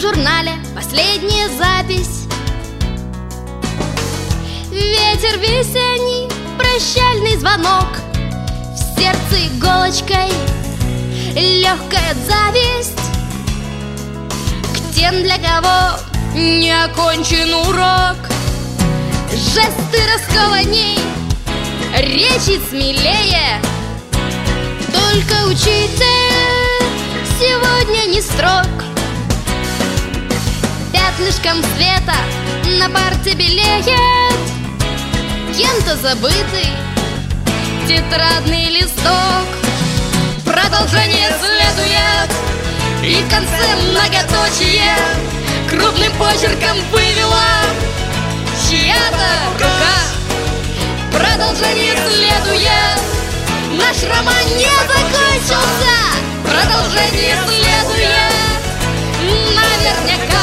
журнале последняя запись. Ветер весенний, прощальный звонок, в сердце иголочкой легкая зависть к тем, для кого не окончен урок. Жесты раскованней, речи смелее, только учитель сегодня не строг. Пятнышком света на парте белеет кем-то забытый тетрадный листок. Продолжение следует, и в конце многоточие крупным почерком вывела чья-то рука. Продолжение следует, наш роман не закончился. Продолжение следует, наверняка.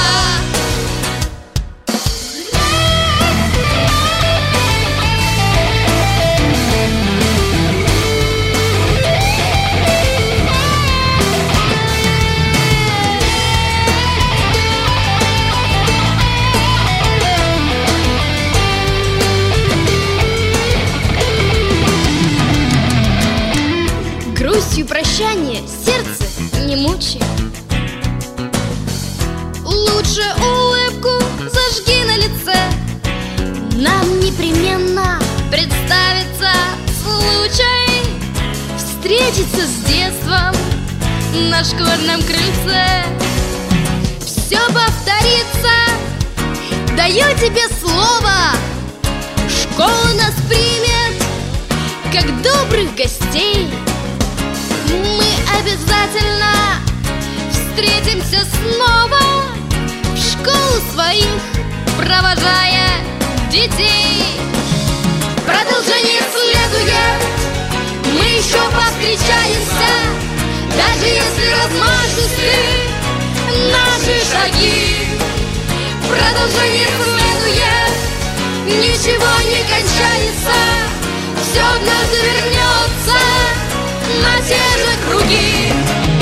Грустью прощание сердце не мучай. Лучше улыбку зажги на лице. Нам непременно представится случай встретиться с детством на школьном крыльце. Все повторится, даю тебе слово. Школа нас примет, как добрых гостей. Мы обязательно встретимся снова в школу своих, провожая детей. Продолжение следует, мы еще повстречаемся, даже если размашисты наши шаги. Продолжение следует, ничего не кончается, все однажды вернется на те же круги.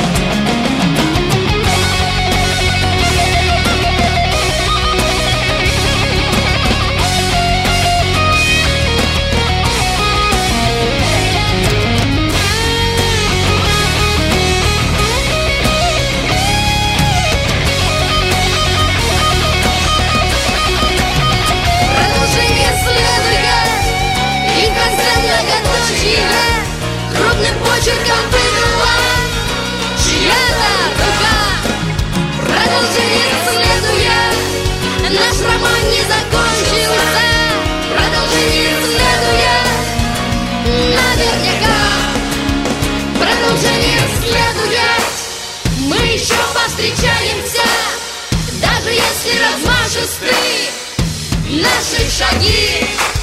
Продолжение следует, и в конце многоточие крупным почерком вывела чья-то рука. Продолжение следует, наш роман не закончился. Продолжение следует, наверняка. Продолжение следует, мы еще повстречаемся, даже если размашисты наши шаги.